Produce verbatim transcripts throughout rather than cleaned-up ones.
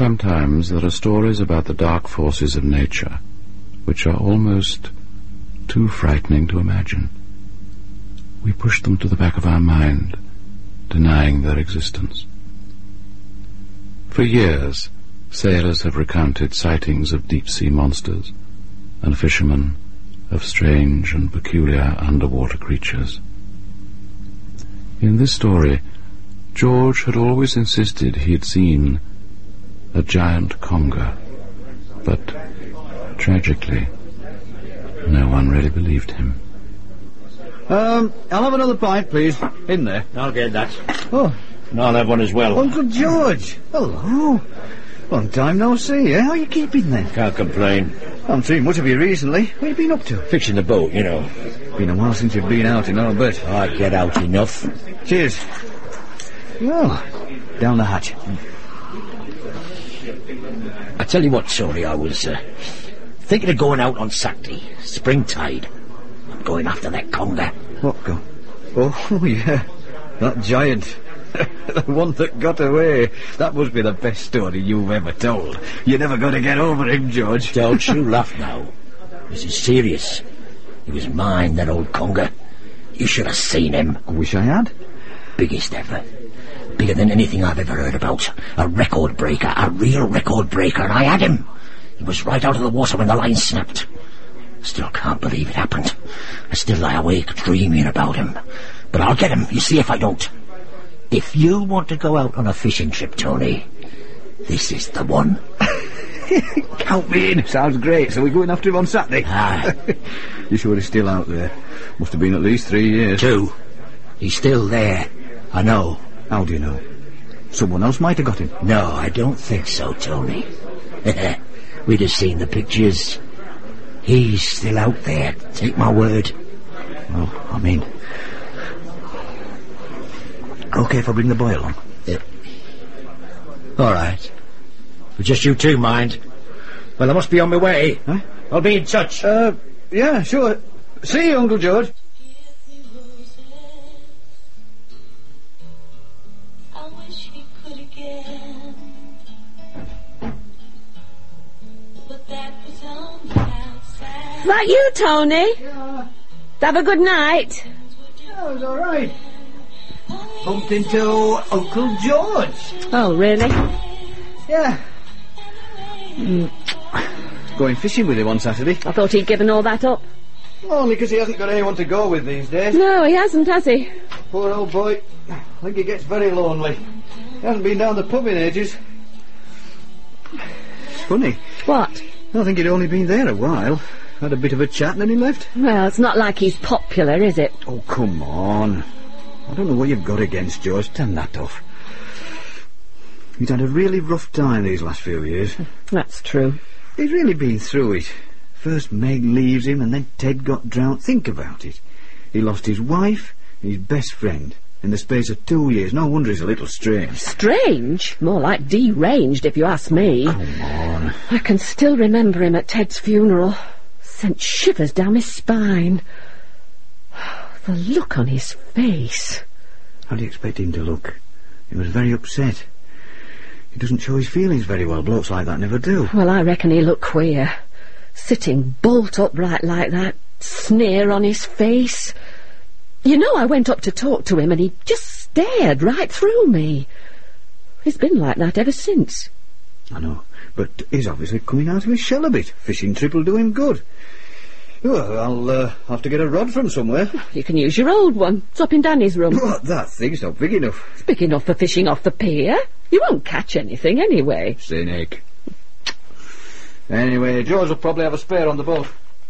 sometimes there are stories about the dark forces of nature which are almost too frightening to imagine. We push them to the back of our mind, denying their existence. For years, sailors have recounted sightings of deep-sea monsters, and fishermen of strange and peculiar underwater creatures. In this story, George had always insisted he had seen a giant conger, but tragically, no one really believed him. Um, I'll have another pint, please. In there. I'll get that. Oh. And I'll have one as well. Uncle George. Hello. Long time no see, eh? How are you keeping then? Can't complain. I haven't seen much of you recently. What have you been up to? Fixing the boat, you know. Been a while since you've been out in our bit. I get out enough. Cheers. Well, down the hatch. I tell you what, Tony, I was uh, thinking of going out on Saturday, spring tide. I'm going after that conger. What go? Oh, yeah. That giant. The one that got away. That must be the best story you've ever told. You're never going to get over him, George. Don't you laugh now. This is serious. He was mine, that old conger. You should have seen him. I wish I had. Biggest ever. Bigger than anything I've ever heard about. A record breaker, a real record breaker, and I had him. He was right out of the water when the line snapped. Still can't believe it happened. I still lie awake dreaming about him. But I'll get him, you see if I don't. If you want to go out on a fishing trip, Tony, this is the one. Count me in. Sounds great. So we're going after him on Saturday? Aye. You sure he's still out there? Must have been at least three years. Two. He's still there. I know. How do you know? Someone else might have got him. No, I don't think so, Tony. We'd have seen the pictures. He's still out there, take my word. Well, I'm in. Okay if I bring the boy along? Yeah. All right. But just you two, mind. Well, I must be on my way. Huh? I'll be in touch. Uh, yeah, sure. See you, Uncle George. Is that you, Tony? Yeah. Have a good night. Yeah, it was all right. Bumped into Uncle George. Oh, really? Yeah. Mm. Going fishing with him on Saturday. I thought he'd given all that up. Only because he hasn't got anyone to go with these days. No, he hasn't, has he? Poor old boy. I think he gets very lonely. He hasn't been down the pub in ages. It's funny. What? I think he'd only been there a while. Had a bit of a chat and then he left. Well, it's not like he's popular, is it? Oh, come on. I don't know what you've got against George. Turn that off. He's had a really rough time these last few years. That's true. He's really been through it. First Meg leaves him and then Ted got drowned. Think about it. He lost his wife and his best friend in the space of two years. No wonder he's a little strange. Strange? More like deranged, if you ask me. Come on. I can still remember him at Ted's funeral. Sent shivers down his spine. The look on his face. How do you expect him to look? He was very upset. He doesn't show his feelings very well. Blokes like that never do. Well, I reckon he looked queer. Sitting bolt upright like that, sneer on his face. You know, I went up to talk to him and he just stared right through me. He's been like that ever since. I know, but he's obviously coming out of his shell a bit. Fishing trip will do him good. Well, I'll uh, have to get a rod from somewhere. You can use your old one. It's up in Danny's room. What, that thing's not big enough. It's big enough for fishing off the pier. You won't catch anything anyway. Cynic. Anyway, George will probably have a spare on the boat.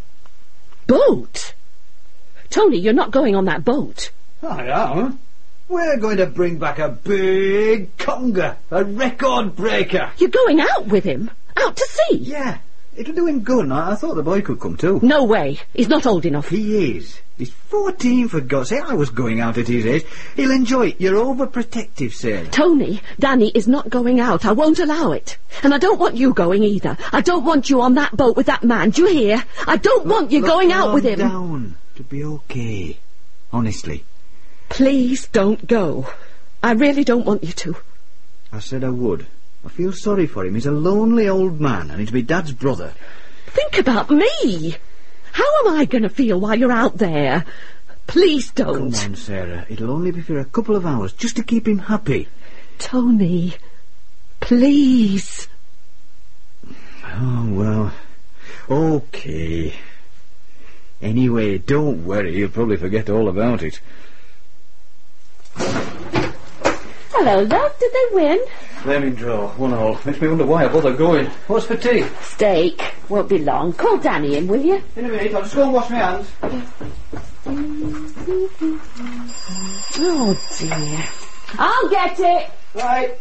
Boat? Tony, you're not going on that boat. I am. We're going to bring back a big conger, a record breaker. You're going out with him? Out to sea? Yeah. It'll do him good. I, I thought the boy could come too. No way. He's not old enough. He is. He's fourteen, for God's sake. I was going out at his age. He'll enjoy it. You're overprotective, Sarah. Tony, Danny is not going out. I won't allow it. And I don't want you going either. I don't want you on that boat with that man. Do you hear? I don't look, want you look, going out with him. down. To be okay. Honestly. Please don't go. I really don't want you to. I said I would. I feel sorry for him. He's a lonely old man, and he's my dad's brother. Think about me. How am I going to feel while you're out there? Please don't. Come on, Sarah. It'll only be for a couple of hours, just to keep him happy. Tony, please. Oh, well. Okay. Anyway, don't worry. He'll probably forget all about it. Hello, love. Did they win? Flaming draw. One all. Makes me wonder why I bother going. What's for tea? Steak. Won't be long. Call Danny in, will you? In a minute. I'll just go and wash my hands. Oh, dear. I'll get it. Right.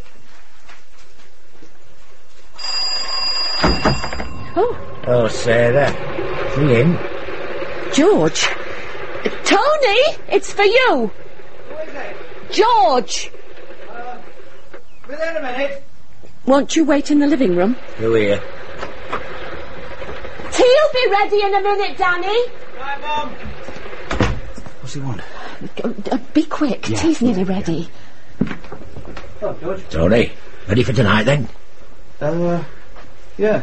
Oh. Oh, Sarah. You in? George. Tony, it's for you. Who is it? George. Uh, within a minute. Won't you wait in the living room? Who here? Tea'll be ready in a minute, Danny. Right, Mum. What's he want? Uh, uh, be quick. Yeah. Tea's nearly ready. Oh, George. Tony, ready for tonight then? Uh, yeah.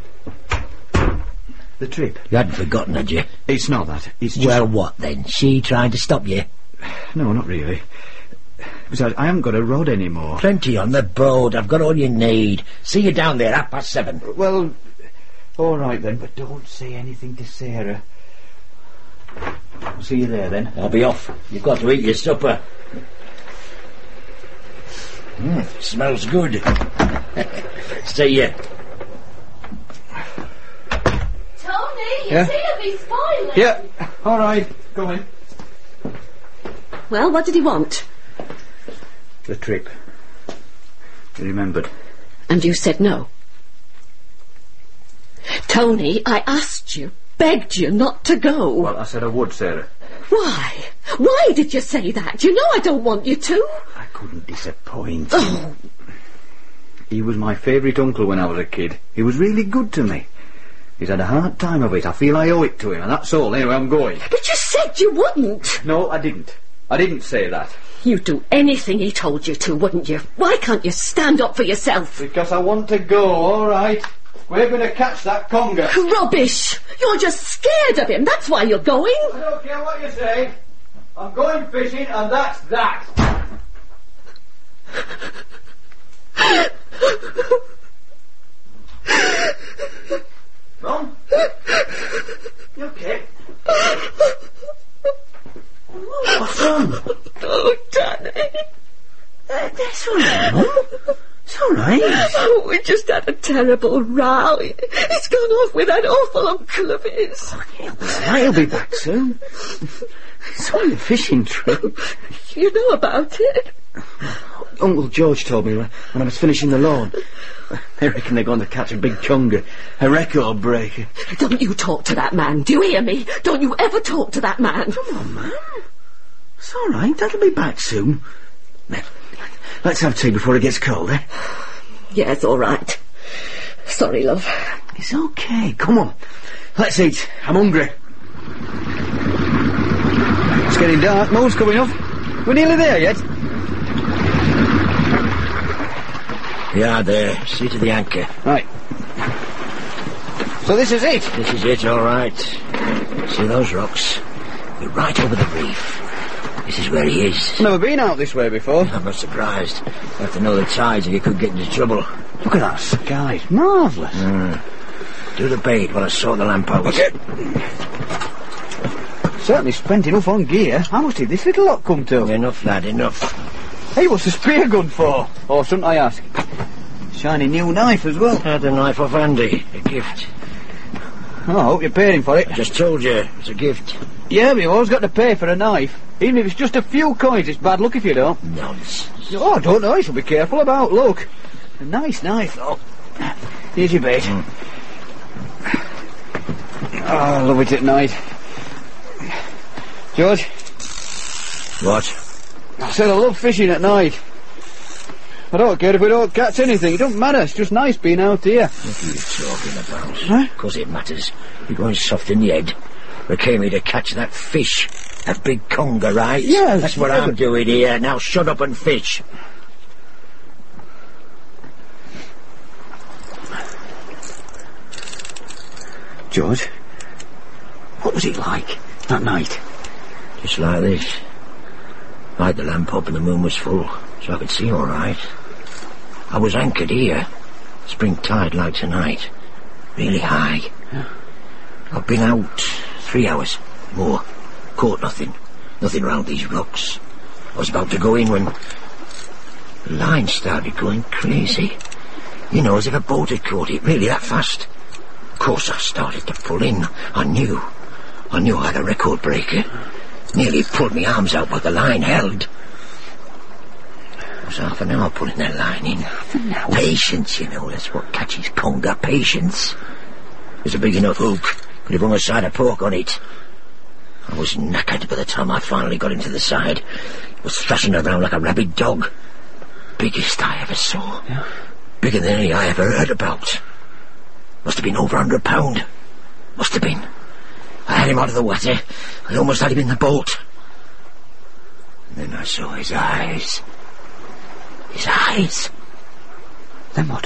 The trip. You hadn't forgotten, had you? It's not that. It's just... Well, what then? She trying to stop you? No, not really. Besides, I haven't got a rod anymore. Plenty on the boat. I've got all you need. See you down there, half past seven. Well, all right then, but don't say anything to Sarah. I'll see you there then. I'll be off. You've got to eat your supper. Mm, smells good. See ya. Tony, Yeah? tea'll be spoiling. Yeah, all right. Go in. Well, what did he want? The trip. He remembered. And you said no. Tony, I asked you, begged you not to go. Well, I said I would, Sarah. Why? Why did you say that? You know I don't want you to. I couldn't disappoint. Oh. He was my favourite uncle when I was a kid. He was really good to me. He's had a hard time of it. I feel I owe it to him, and that's all. Anyway, I'm going. But you said you wouldn't. No, I didn't. I didn't say that. You'd do anything he told you to, wouldn't you? Why can't you stand up for yourself? Because I want to go, all right. We're going to catch that conger. Rubbish! You're just scared of him, that's why you're going. I don't care what you say. I'm going fishing, and that's that. Mum? You okay? What's wrong? Oh, Danny. Uh, that's all right, Mum. It's all right. Oh, we just had a terrible row. He's gone off with that awful uncle of his. I'll be back soon. It's only a fishing trip. You know about it? Uncle George told me when I was finishing the lawn. They reckon they're going to catch a big conger, a record breaker. Don't you talk to that man, do you hear me? Don't you ever talk to that man. Come on, man. It's all right, Dad'll be back soon. Now, let's have tea before it gets cold, eh? Yes, all right. Sorry, love. It's okay, come on. Let's eat. I'm hungry. It's getting dark, moon's coming up. We're nearly there yet. Yeah, there. See to the anchor. Right. So this is it? This is it, all right. See those rocks? We're right over the reef. This is where he is. Never been out this way before. I'm not surprised. You have to know the tides or you could get into trouble. Look at that sky. It's marvellous. Mm. Do the bait while I sort the lamp out. Okay. Certainly spent enough on gear. How much did this little lot come to? Enough, lad, enough. Hey, what's the spear gun for? Or shouldn't I ask? Shiny new knife as well. Had the knife off Andy. A gift. Oh, I hope you're paying for it. I just told you, it's a gift. Yeah, but you've always got to pay for a knife. Even if it's just a few coins, it's bad luck if you don't. Nonsense. Oh, I don't know. You should be careful about luck. A nice knife, though. Here's your bait. Mm. Oh, I love it at night. George? What? I said I love fishing at night. I don't care if we don't catch anything. It don't matter. It's just nice being out here. What are you talking about? Huh? Of course it matters. You're going soft in the head. We came here to catch that fish. That big conger, right? Yes. That's what yeah, I'm doing here. Now shut up and fish. George, what was it like that night? Just like this. I had the lamp up and the moon was full, so I could see all right. I was anchored here, spring tide like tonight, really high. Yeah. I've been out three hours, more, caught nothing, nothing round these rocks. I was about to go in when the line started going crazy. You know, as if a boat had caught it, really that fast. Of course I started to pull in. I knew. I knew I had a record breaker. Nearly pulled my arms out, but the line held. It was half an hour pulling that line in. Patience, you know, that's what catches conger, patience. There's a big enough hook. Could have hung a side of pork on it. I was knackered by the time I finally got into the side. It was thrashing around like a rabid dog. Biggest I ever saw. Yeah. Bigger than any I ever heard about. Must have been over a hundred pound. Must have been. I had him out of the water. I almost had him in the boat. And then I saw his eyes. His eyes. Then what?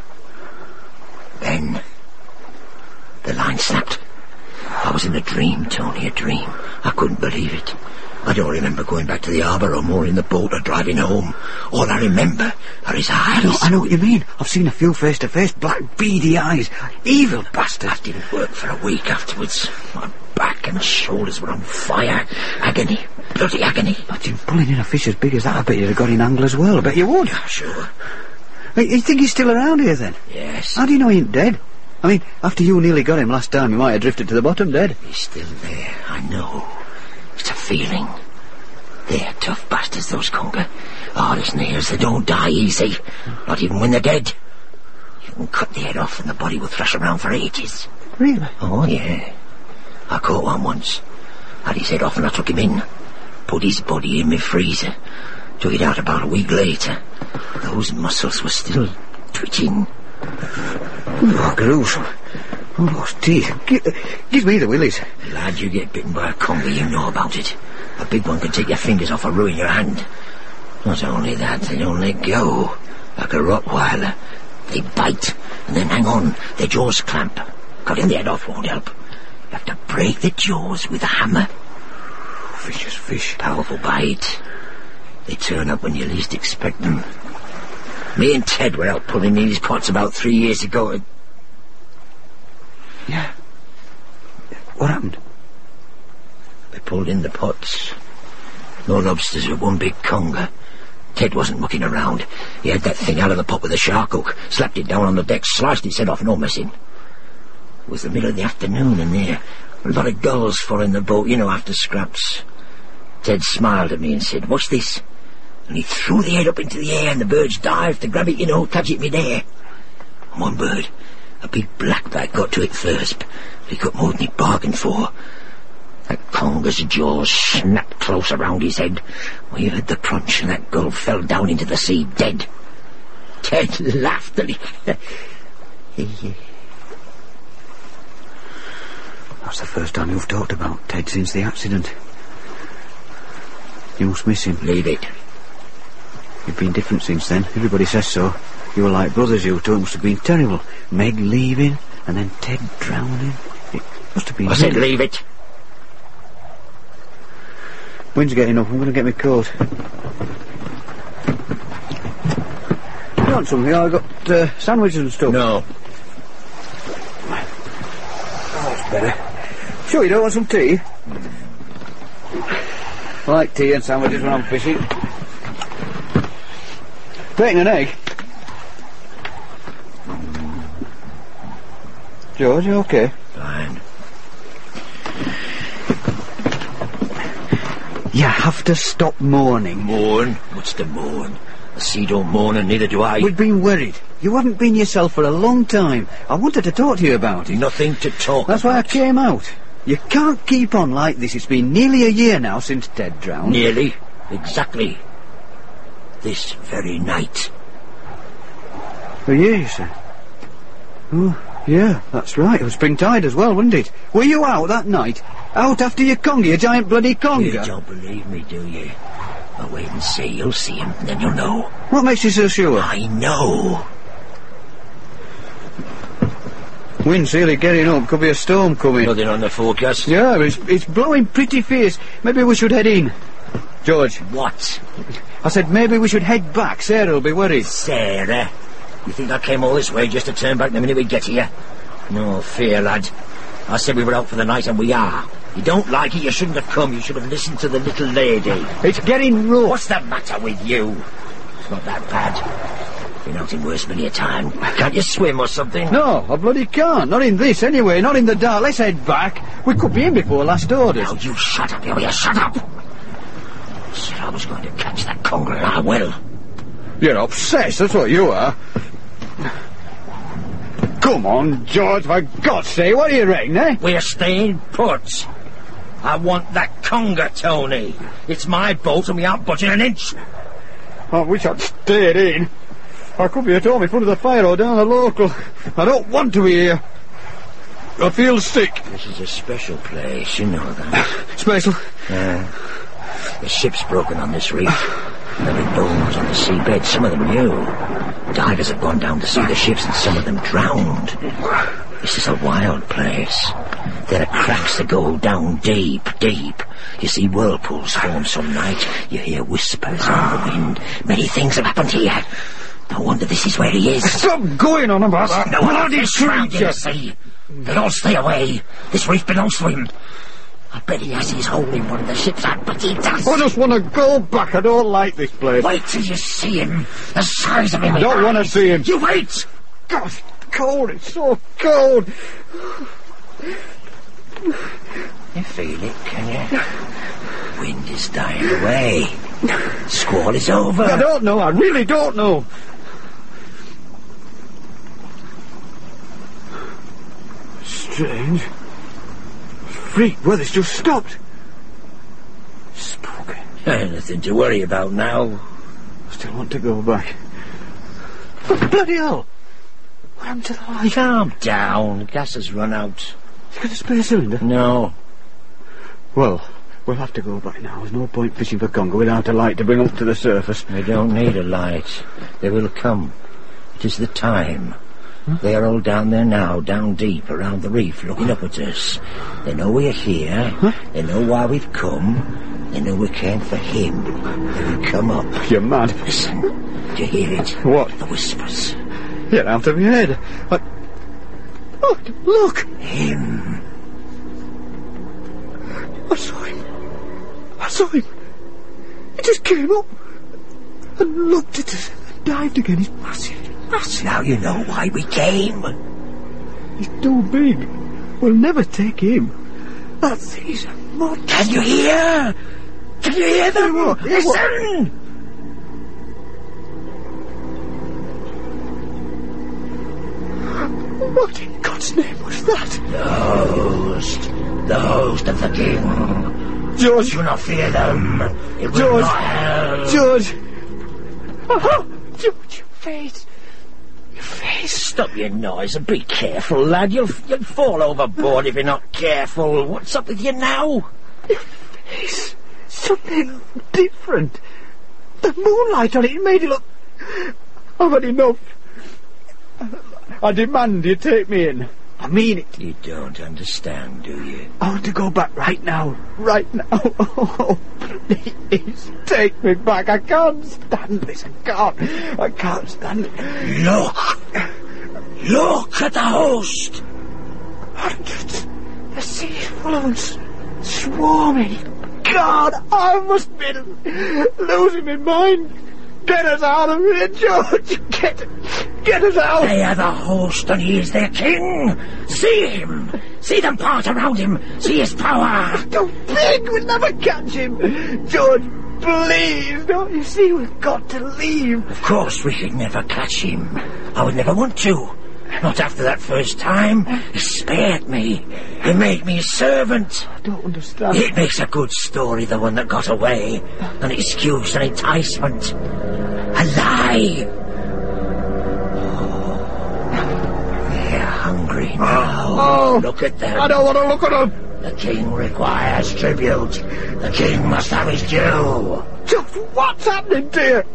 Then the line snapped. I was in a dream, Tony, a dream. I couldn't believe it. I don't remember going back to the harbour or mooring the boat or driving home. All I remember are his eyes. I know, I know what you mean. I've seen a few face-to-face, black, beady eyes. Evil bastard. That didn't work for a week afterwards. My back and shoulders were on fire. Agony. Bloody agony. Imagine pulling in a fish as big as that. I bet you'd have got in angle as well. I bet you would. Yeah, sure. Hey, you think he's still around here, then? Yes. How do you know he ain't dead? I mean, after you nearly got him last time, he might have drifted to the bottom dead. He's still there, I know. It's a feeling. They're tough bastards, those conger. Hard as nails, they don't die easy. Not even when they're dead. You can cut the head off and the body will thrash around for ages. Really? Oh, yeah. I caught one once. Had his head off and I took him in. Put his body in my freezer. Took it out about a week later. Those muscles were still twitching. Oh, gruesome. Oh, those teeth. Give, give me the willies. Lad, you get bitten by a conger, you know about it. A big one can take your fingers off or ruin your hand. Not only that, they don't let go. Like a Rottweiler. They bite and then hang on. Their jaws clamp. Cutting the head off won't help. You have to break the jaws with a hammer. Vicious fish. Powerful bite. They turn up when you least expect them. Me and Ted were out pulling in these pots about three years ago. Yeah. What happened? They pulled in the pots. No lobsters but one big conger. Ted wasn't looking around. He had that thing out of the pot with a shark hook, slapped it down on the deck, sliced its head off, no messing. It was the middle of the afternoon and there were a lot of gulls following the boat, you know, after scraps. Ted smiled at me and said, "What's this?" And he threw the head up into the air and the birds dived to grab it, you know, catch it mid-air. And one bird, a big blackback, got to it first, but he got more than he bargained for. That conger's jaws snapped close around his head. We heard the crunch and that gull fell down into the sea dead. Ted laughed and he... he That's the first time you've talked about Ted since the accident. You must miss him. Leave it. You've been different since then. Everybody says so. You were like brothers, you two. It must have been terrible. Meg leaving, and then Ted drowning. It must have been... I said leave it. Wind's getting up. I'm going to get my coat. You want something? I got uh, sandwiches and stuff. No. Oh, that's better. Sure you don't want some tea? I like tea and sandwiches when I'm fishing. Bacon and egg? George, you okay? Fine. You have to stop mourning. Mourn? What's to mourn? The sea don't mourn and neither do I. We've been worried. You haven't been yourself for a long time. I wanted to talk to you about it. Nothing to talk That's about. why I came out. You can't keep on like this. It's been nearly a year now since Ted drowned. Nearly. Exactly. This very night. A year, you say? Oh, yeah, that's right. It was spring tide as well, wasn't it? Were you out that night? Out after your conger, your giant bloody conger? You don't believe me, do you? Well, wait and see. You'll see him, and then you'll know. What makes you so sure? I know. Wind's really getting up. Could be a storm coming. Nothing on the forecast. Yeah, it's, it's blowing pretty fierce. Maybe we should head in. George. What? I said maybe we should head back. Sarah'll be worried. Sarah? You think I came all this way just to turn back the minute we get here? No fear, lad. I said we were out for the night, and we are. You don't like it, you shouldn't have come. You should have listened to the little lady. It's getting rough. What's the matter with you? It's not that bad. Been out in worse many a time. Can't you swim or something? No, I bloody can't. Not in this, anyway. Not in the dark. Let's head back. We could be in before last orders. Now, you shut up, you, you shut up. I said I was going to catch that conger, and I will. You're obsessed, that's what you are. Come on, George, for God's sake, what do you reckon, eh? We're staying put. I want that conger, Tony. It's my boat, and we aren't budging an inch. I wish I'd stayed in. I could be at home in front of the fire or down the local. I don't want to be here. I feel sick. This is a special place, you know that. Special? Yeah. The ship's broken on this reef. There are bones on the seabed, some of them new. Divers have gone down to see the ships, and some of them drowned. This is a wild place. There are cracks that go down deep, deep. You see whirlpools form some night. You hear whispers on the wind. Many things have happened here. No wonder this is where he is. Stop going on about that. No bloody creature. You see. They all stay away. This reef belongs to him. I bet he has his hole in one of the ships, I bet he does. I just want to go back. I don't like this place. Wait till you see him. The size of him. I don't want to see him. You wait. God, it's cold. It's so cold. You feel it, can you? Wind is dying away. Squall is over. I don't know. I really don't know. Strange. Freak, weather's just stopped. Spooky. Nothing to worry about now. I still want to go back. What bloody hell? What happened to the light? Calm down. The gas has run out. You got a spare cylinder? No. Well, we'll have to go back now. There's no point fishing for conger without a light to bring up to the surface. We don't need a light. They will come. It is the time. Huh? They are all down there now, down deep around the reef, looking up at us. They know we are here. Huh? They know why we've come. They know we came for him. They will come up. You're mad. Listen. Do you hear it? What? The whispers. You're out of your head. I... Oh, look! Him. I saw him. I saw him. He just came up and looked at us and dived again. He's massive. Massive. Now you know why we came. He's too big. We'll never take him. That thing's a monster. Can you hear? Can you hear them? What? Listen! What in God's name was that? The host. The host of the king. George. Do not fear them. It will George. not help. George. Oh, George, your face. Your face. Stop your noise and be careful, lad. You'll, you'll fall overboard if you're not careful. What's up with you now? Your face. Something different. The moonlight on it made it look... I've had enough. I demand you take me in. I mean it. You don't understand, do you? I want to go back right now. Right now. Oh, please. Take me back. I can't stand this. I can't. I can't stand it. Look. Look at the host. Hundreds. The sea's full of them. Swarming. God, I must be losing my mind. Get us out of here, George. Get, get us out. They are the host and he is their king. See him. See them part around him. See his power. Too big. We'll never catch him. George, please. Don't you see we've got to leave? Of course we could never catch him. I would never want to. Not after that first time. He spared me. He made me a servant. I don't understand. It makes a good story, the one that got away. An excuse, an enticement. A lie. Oh, they're hungry now. Oh, look at them. I don't want to look at them. The king requires tribute. The king must have his due. Just what's happening to you?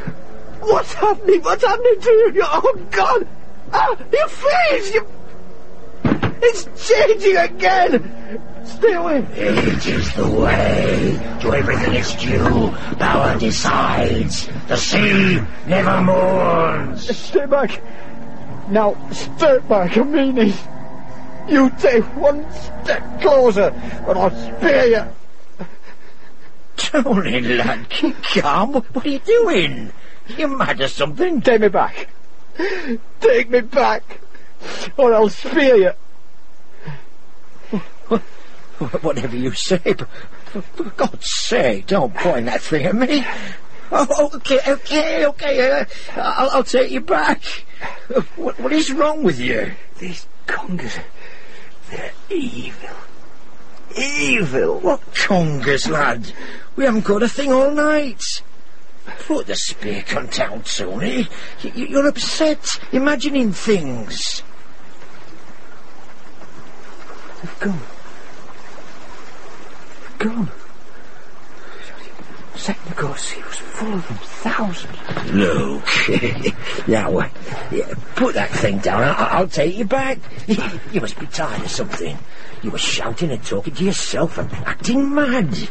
What's happening? What's happening to you? Oh, God. Ah, your face! You... It's changing again! Stay away! Age is the way to everything its due. Power decides. The sea never mourns. Stay back. Now, stay back, I mean it. You take one step closer, and I'll spear you. Tony, lad, keep calm. What are you doing? You mad or something? Take me back. Take me back, or I'll spear you. Whatever you say, but for God's sake, don't point that thing at me. Oh, okay, okay, okay, uh, I'll, I'll take you back. What, what is wrong with you? These Congas, they're evil. Evil. What Congas, lad? We haven't got a thing all night. Put the spear cunt down, Tony. You, you're upset, imagining things. They've gone. They've gone. A second ago, he was full of them, thousands. Look, now, uh, yeah, put that thing down. I, I'll take you back. You must be tired of something. You were shouting and talking to yourself and acting mad.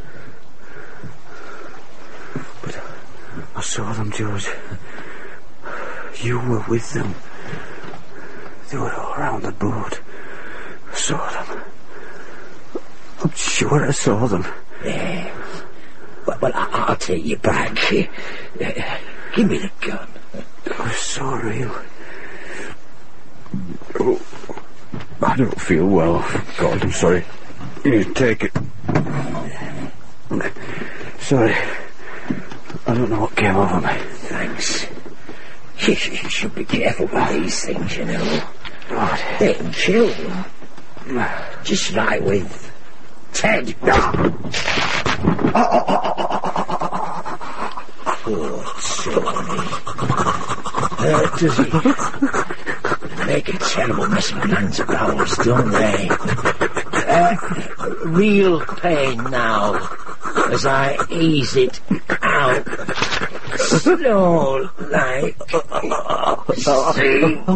But I saw them, George. You were with them. They were all around the boat. I saw them. I'm sure I saw them. Yeah. Well, well I, I'll take you back. Uh, give me the gun. It was so real. Oh, I don't feel well. God, I'm sorry. You take it. Sorry. I don't know what came over me. Thanks. You, you should be careful with these things, you know. God. They can kill. Just like with Ted. Oh, Tony. Uh, does he make a terrible mess of plans of ours, don't they? Uh, real pain now, as I ease it out. Slow, like. See?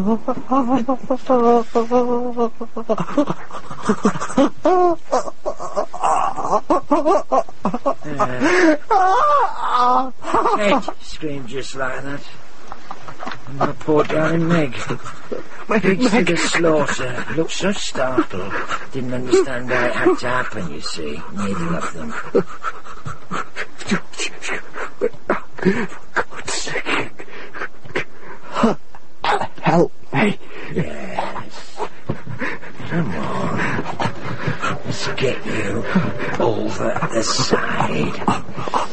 Uh, Meg screamed just like that. And my poor darling Meg. Pigs to the slaughter. Looked so startled. Didn't understand why it had to happen, you see. Neither of them. For God's sake. Help me. Yes. Come on. Let's get you over the side.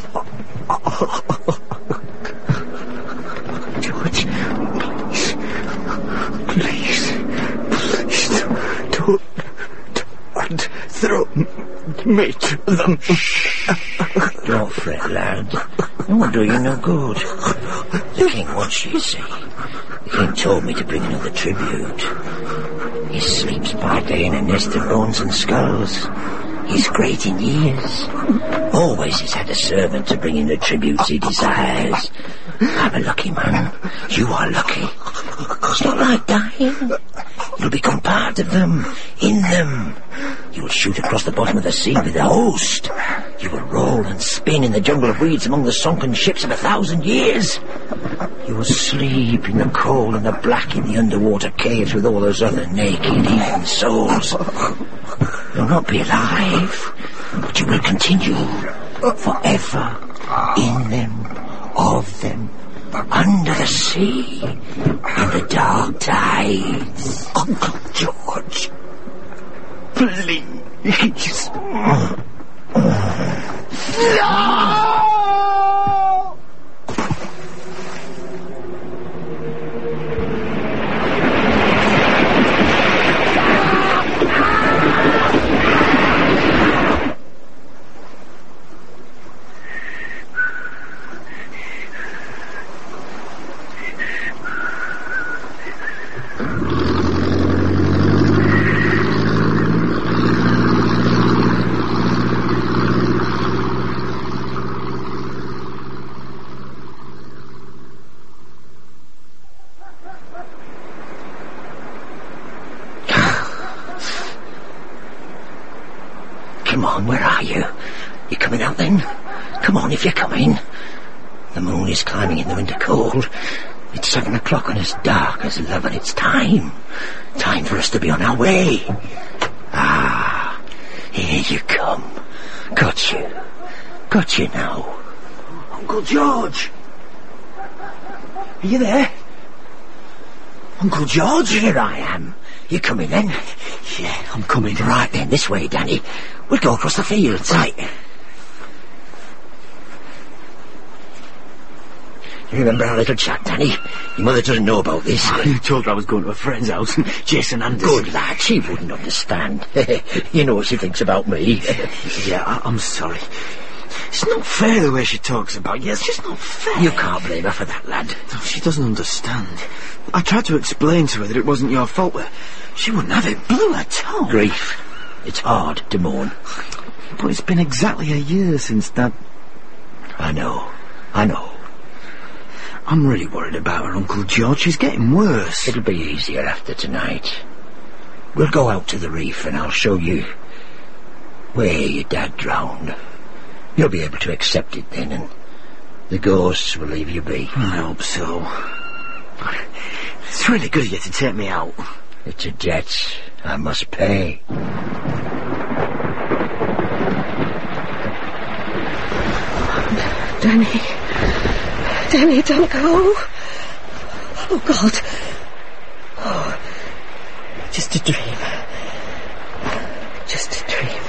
George, please. Please. Please don't, don't throw me to them. Don't fret, lad. It won't do you no good. The king wants you, see. The king told me to bring another tribute. He sleeps by day in a nest of bones and skulls. He's great in years. Always he's had a servant to bring in the tributes he desires. I'm a lucky man. You are lucky. It's not like dying. You'll become part of them, in them. You will shoot across the bottom of the sea with the host. You will roll and spin in the jungle of weeds among the sunken ships of a thousand years. You will sleep in the cold and the black in the underwater caves with all those other naked, eaten souls. You'll not be alive, but you will continue forever in them, of them, under the sea, in the dark tides. Uncle George, please. No! on, where are you? You coming out then? Come on, if you're coming. The moon is climbing in the winter cold. It's seven o'clock and it's dark as love, and it's time. Time for us to be on our way. Ah, here you come. Got you. Got you now. Uncle George! Are you there? Uncle George? Here I am. You coming then? Yeah, I'm coming. Right then, this way, Danny. We'll go across the fields. Right. You remember our little chat, Danny? Your mother doesn't know about this. You told her I was going to a friend's house, Jason Anderson. Good lad, she wouldn't understand. You know what she thinks about me. Yeah, I- I'm sorry. It's not fair the way she talks about you. It's just not fair. You can't blame her for that, lad. No, she doesn't understand. I tried to explain to her that it wasn't your fault, but she wouldn't have it. Blew her tongue. Grief. It's hard to mourn. But it's been exactly a year since Dad... I know. I know. I'm really worried about her, Uncle George. She's getting worse. It'll be easier after tonight. We'll go out to the reef and I'll show you where your dad drowned. You'll be able to accept it then, and the ghosts will leave you be. I hope so. It's really good of you to take me out. It's a debt I must pay. Danny. Danny, don't go. Oh, God. Oh, just a dream. Just a dream.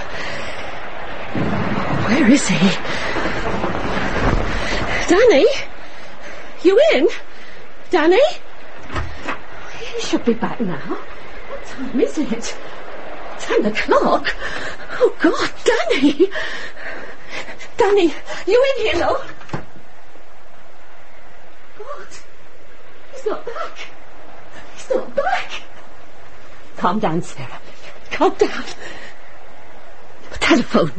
Where is he? Danny? You in? Danny? He should be back now. What time is it? Ten o'clock? Oh, God, Danny! Danny, you in here, love? God, he's not back. He's not back. Calm down, Sarah. Calm down. Telephone.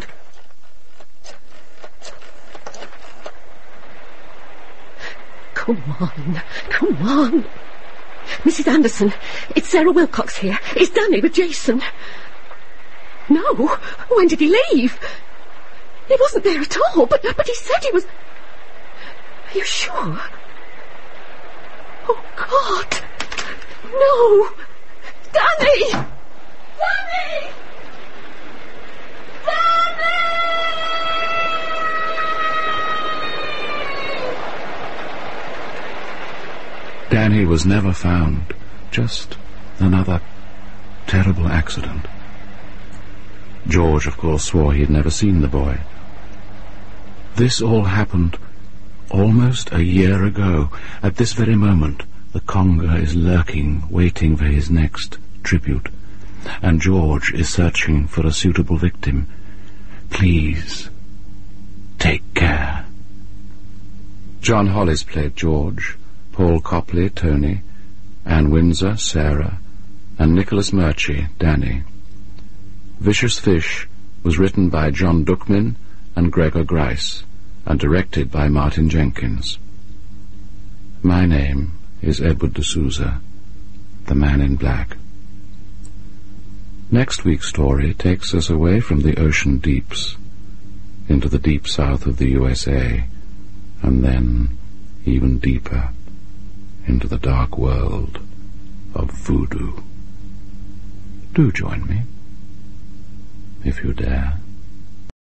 Come on, come on. Missus Anderson, it's Sarah Wilcox here. It's Danny with Jason. No, when did he leave? He wasn't there at all, but, but he said he was... Are you sure? Oh, God. No. Danny! Danny! Danny was never found. Just another terrible accident. George, of course, swore he had never seen the boy. This all happened almost a year ago. At this very moment, the conger is lurking, waiting for his next tribute, and George is searching for a suitable victim. Please, take care. John Hollis played George, Paul Copley, Tony, Anne Windsor, Sarah, and Nicholas Murchie, Danny. Vicious Fish was written by John Duckman and Gregor Grice, and directed by Martin Jenkins. My name is Edward de Souza, the Man in Black. Next week's story takes us away from the ocean deeps into the deep south of the U S A, and then even deeper into the dark world of voodoo. Do join me, if you dare.